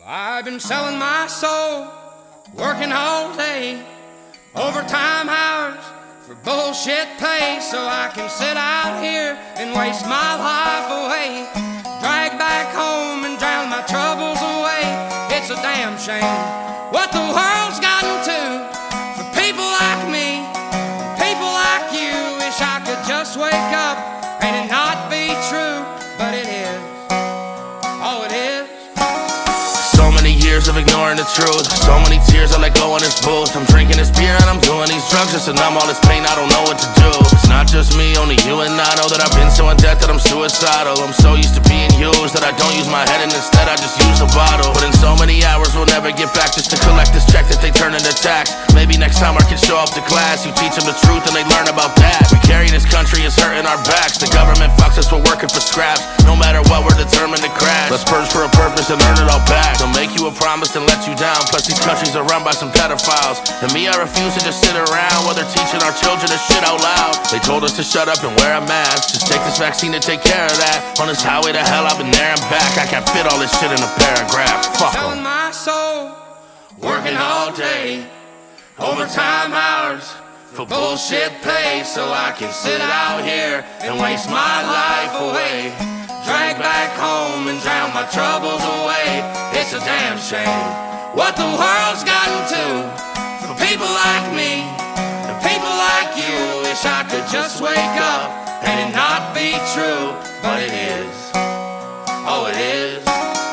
I've been selling my soul, working all day, overtime hours for bullshit pay, so I can sit out here and waste my life away, drag back home and drown my troubles away. It's a damn shame what the world's gotten to for people like me, people like you. Wish I could just wake up and it not be true, but it is. Oh, it is. So many years of ignoring the truth, so many tears I let go in this booth. I'm drinking this beer and I'm doing these drugs just to numb all this pain. I don't know what to do. It's not just me, only you and I know that I've been so in debt that I'm suicidal. I'm so used to being used that I don't use my head and instead I just use a bottle. But in so many hours we'll never get back just to collect this check that they turn into tax. Maybe next time I can show up to class, you teach them the truth and they learn about that. We carry this country, it's hurting our backs. The government fucks us, we're working for scraps. No matter what, we're determined to crash. Let's purge for a purpose and earn it all back. They'll make you a promise and let you down. Plus these countries are run by some pedophiles. And me, I refuse to just sit around while they're teaching our children this shit out loud. They told us to shut up and wear a mask. Just take this vaccine to take care of that. On this highway to hell, I've been there and back. I can't fit all this shit in a paragraph. Fuck 'em. Selling my soul, working all day, overtime hours for bullshit pay, so I can sit out here and waste my life away, drag back home and drown my troubles away. It's a damn shame what the world's gotten to for people like me and people like you. Wish I could just wake up and it not be true, but it is. Oh, it is.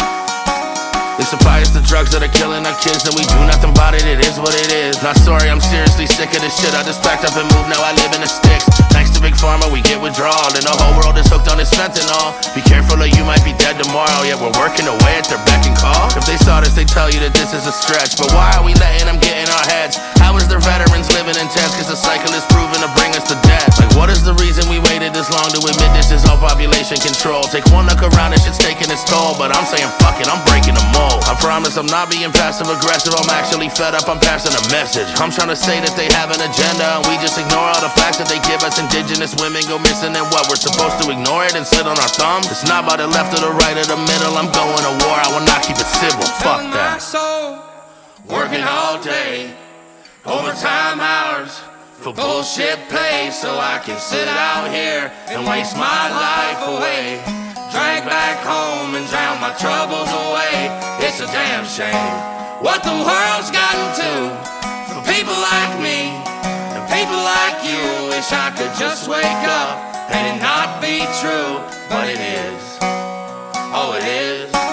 They supply us the drugs that are killing our kids and we do nothing about it, it is what it is. Not sorry, I'm seriously sick of this shit. I just packed up and moved, now I live in the sticks. Thanks to Big Pharma, we get withdrawal and the whole world is hooked on this fentanyl. Be careful or you might be dead tomorrow, yet we're working away at their beck and call. If they saw this, they'd tell you that this is a stretch, but why are we letting them get in our heads? How is their veterans living in tents? Cause the cycle is proven to bring us to death. Like what is the reason we waited this long to admit this is all population control? Take one look around, this shit's taking its toll, but I'm saying fuck it, I'm breaking the mold. I promise I'm not being passive aggressive, I'm actually fed up, I'm passing a message. I'm trying to say that they have an agenda and we just ignore all the facts that they give us. Indigenous women go missing and what, we're supposed to ignore it and sit on our thumbs? It's not by the left or the right or the middle, I'm going to war, I will not keep it civil, fuck Selling that. my soul, working all day, overtime hours for bullshit pay, so I can sit out here and waste my life away, drag back home and drown my troubles away. It's a damn shame what the world's gotten to for people like me and people like you. Wish I could just wake up and it not be true, but it is. Oh, it is.